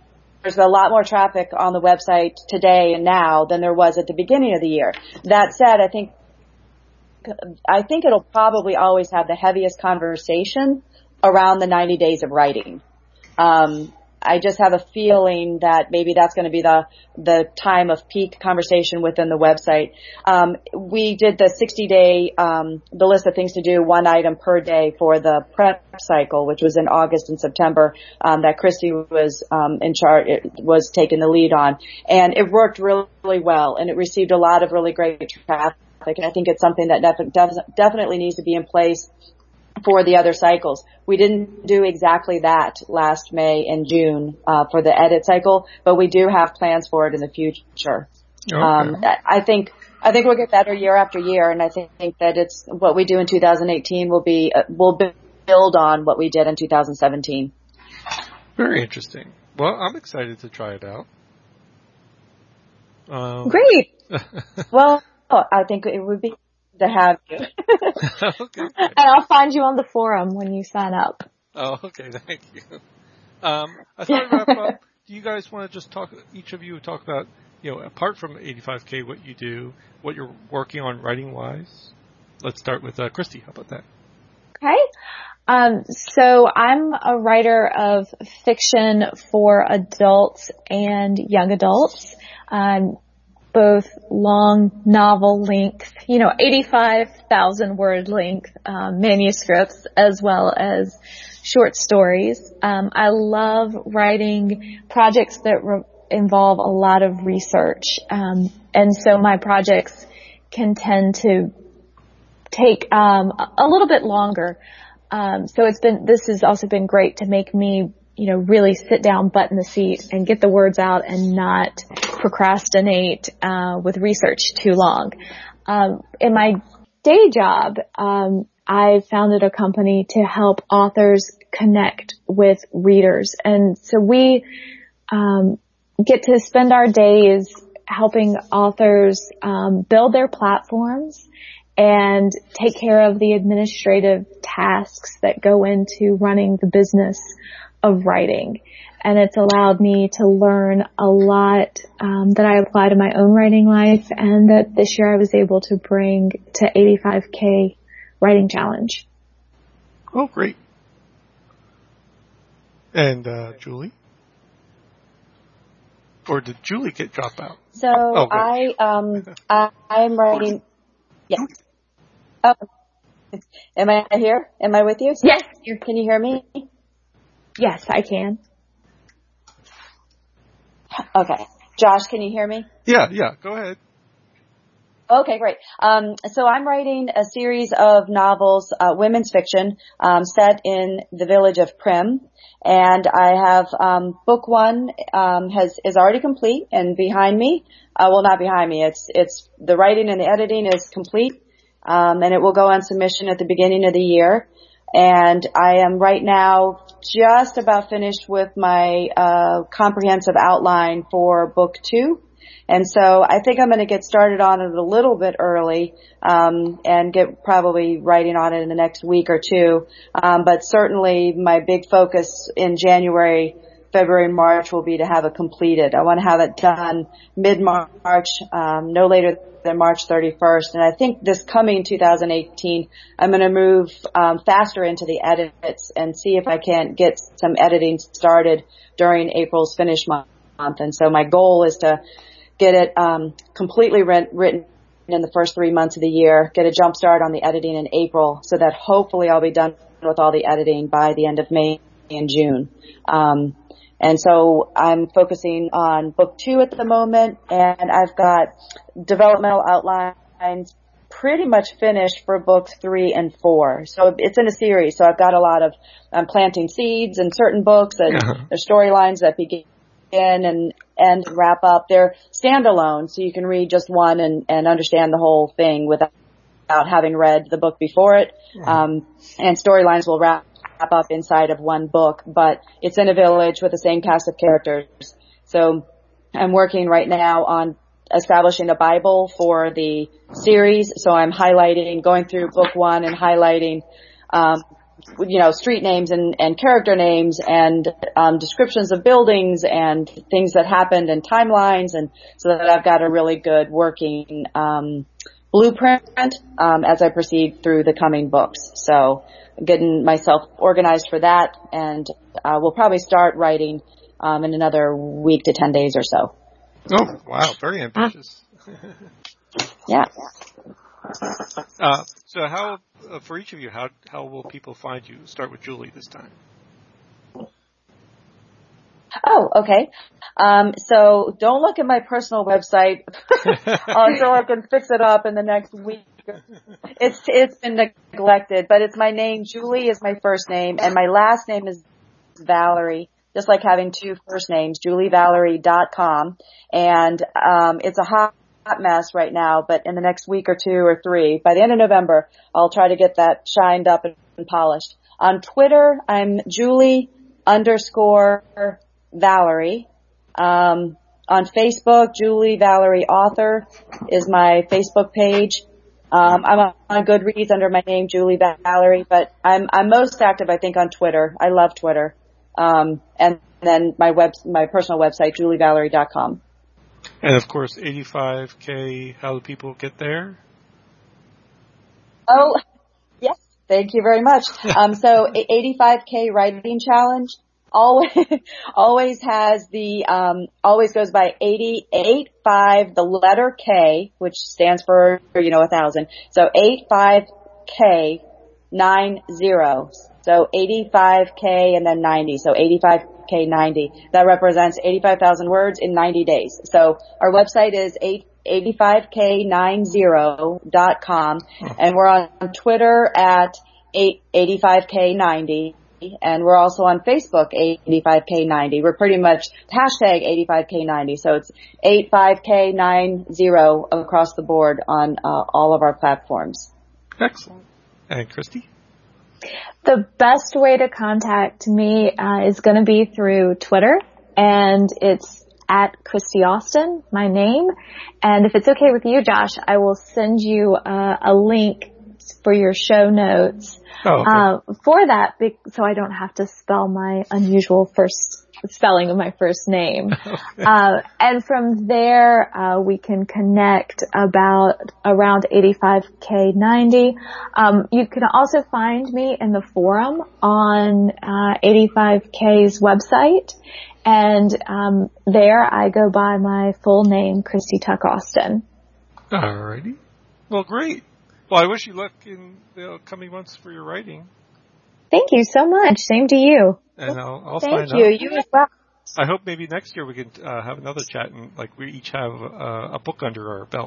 Speaker 2: there's a lot more traffic on the website today and now than there was at the beginning of the year. That said, I think I think it'll probably always have the heaviest conversation around the ninety days of writing. Um, I just have a feeling that maybe that's going to be the the time of peak conversation within the website. Um, we did the sixty day, um, the list of things to do, one item per day for the prep cycle, which was in August and September, um, that Christy was um, in charge, was taking the lead on, and it worked really, really well, and it received a lot of really great traffic. And I think it's something that def- definitely needs to be in place for the other cycles. We didn't do exactly that last May and June uh, for the edit cycle, but we do have plans for it in the future.
Speaker 1: Okay.
Speaker 2: Um, I think I think we'll get better year after year, and I think, think that it's what we do in two thousand eighteen will be uh, will build on what we did in two thousand seventeen.
Speaker 1: Very interesting. Well, I'm excited to try it out. Um,
Speaker 3: Great.
Speaker 2: Well, I think it would be to have you.
Speaker 1: Okay.
Speaker 3: And I'll find you on the forum when you sign up.
Speaker 1: Oh, okay. Thank you. Um, I thought I'd wrap up. Do you guys want to just talk, each of you talk about, you know, apart from eighty-five K, what you do, what you're working on writing-wise? Let's start with uh, Christy. How about that?
Speaker 3: Okay. Um, so I'm a writer of fiction for adults and young adults. Um, both long novel length, you know, eighty-five thousand word length um, manuscripts, as well as short stories. Um, I love writing projects that re- involve a lot of research, um, and so my projects can tend to take um, a little bit longer. Um, so it's been this has also been great to make me, you know, really sit down, butt in the seat, and get the words out, and not procrastinate uh, with research too long. Um, in my day job, um, I founded a company to help authors connect with readers, and so we um, get to spend our days helping authors um, build their platforms and take care of the administrative tasks that go into running the business of writing. And it's allowed me to learn a lot um, that I apply to my own writing life, and that this year I was able to bring to eighty-five K Writing Challenge.
Speaker 1: Oh, great. And uh, Julie? Or did Julie get dropped out?
Speaker 2: So
Speaker 1: oh,
Speaker 2: I um I, I'm writing. Yeah. Oh. Am I here? Am I with you?
Speaker 3: Yes.
Speaker 2: Can you hear me?
Speaker 3: Yes, I can.
Speaker 2: Okay. Josh, can you hear me?
Speaker 1: Yeah, yeah. Go ahead.
Speaker 2: Okay, great. Um, so I'm writing a series of novels, uh, women's fiction, um, set in the village of Prim. And I have, um, book one, um, has, is already complete and behind me. Uh, well, not behind me. It's, it's, the writing and the editing is complete. Um, and it will go on submission at the beginning of the year. And I am right now just about finished with my uh comprehensive outline for book two. And so I think I'm going to get started on it a little bit early um and get probably writing on it in the next week or two. Um but certainly my big focus in January, February, and March will be to have it completed. I want to have it done mid-March, um no later than March thirty-first. And I think this coming two thousand eighteen, I'm going to move um, faster into the edits and see if I can get some editing started during April's finish month. And so my goal is to get it um, completely writ- written in the first three months of the year, get a jump start on the editing in April, so that hopefully I'll be done with all the editing by the end of May and June. Um, And so I'm focusing on book two at the moment, and I've got developmental outlines pretty much finished for books three and four. So it's in a series. So I've got a lot of, I'm planting seeds in certain books, and
Speaker 1: Uh-huh.
Speaker 2: there's storylines that begin and end and wrap up. They're standalone, so you can read just one and, and understand the whole thing without, without having read the book before it. Um, and storylines will wrap up inside of one book, but it's in a village with the same cast of characters. So I'm working right now on establishing a Bible for the series. So I'm highlighting, going through book one and highlighting um, you know, street names and, and character names and um, descriptions of buildings and things that happened and timelines, and so that I've got a really good working um, blueprint um, as I proceed through the coming books. So getting myself organized for that, and uh, we'll probably start writing um, in another week to ten days or so.
Speaker 1: Oh, wow. Very ambitious.
Speaker 2: Yeah.
Speaker 1: Uh, so how, uh, for each of you, how how will people find you? Start with Julie this time.
Speaker 2: Oh, okay. Um, so don't look at my personal website until I can fix it up in the next week. It's it's been neglected, but it's my name. Julie is my first name, and my last name is Valerie. Just like having two first names, julie valerie dot com, and um, it's a hot. hot mess right now, but in the next week or two or three, by the end of November, I'll try to get that shined up and polished. On Twitter, I'm Julie underscore Valerie. Um, on Facebook, Julie Valerie Author is my Facebook page. Um, I'm on Goodreads under my name, Julie Valerie, but I'm, I'm most active, I think, on Twitter. I love Twitter. Um, and then my web, my personal website, julie valerie dot com.
Speaker 1: And of course, eighty-five K, how do people get there?
Speaker 2: Oh, yes. Thank you very much. Um, so eighty-five K writing challenge always, always has the, um, always goes by eighty-eight five, the letter K, which stands for, you know, a thousand. So eighty-five K nine zero. So eighty-five K and then ninety. So eighty-five K ninety. That represents eighty-five thousand words in ninety days. So our website is eighty-five K ninety dot com, and we're on Twitter at eighty-five K ninety, and we're also on Facebook eighty-five K ninety. We're pretty much hashtag eighty-five K ninety. So it's eighty-five K ninety across the board on uh, all of our platforms.
Speaker 1: Excellent. And Christy?
Speaker 3: The best way to contact me uh, is going to be through Twitter, and it's at Christy Austin, my name. And if it's okay with you, Josh, I will send you uh, a link for your show notes
Speaker 1: oh, okay.
Speaker 3: uh, for that, so I don't have to spell my unusual first spelling of my first name.
Speaker 1: Okay.
Speaker 3: Uh, and from there, uh, we can connect about around eighty-five K ninety. Um, you can also find me in the forum on uh, eighty-five K's website. And um, there I go by my full name, Christy Tuck Austin.
Speaker 1: Alrighty. Well, great. Well, I wish you luck in the coming months for your writing.
Speaker 3: Thank you so much. Same to you.
Speaker 1: And I'll, I'll
Speaker 2: Thank
Speaker 1: sign
Speaker 2: you.
Speaker 1: up.
Speaker 2: You as well.
Speaker 1: I hope maybe next year we can uh, have another chat and like we each have uh, a book under our belt.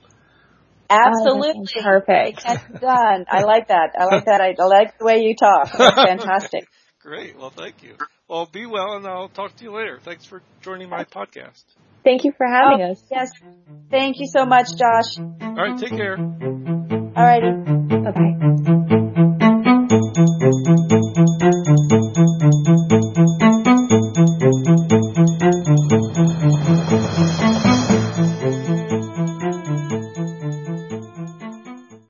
Speaker 2: Absolutely.
Speaker 3: Oh, perfect.
Speaker 2: It's done. I like that. I like that. I, I like the way you talk. That's fantastic.
Speaker 1: Great. Well, thank you. Well, be well, and I'll talk to you later. Thanks for joining my podcast.
Speaker 3: Thank you for having
Speaker 2: oh,
Speaker 3: us.
Speaker 2: Yes. Thank you so much, Josh.
Speaker 1: All right. Take care.
Speaker 2: All righty.
Speaker 3: Bye-bye.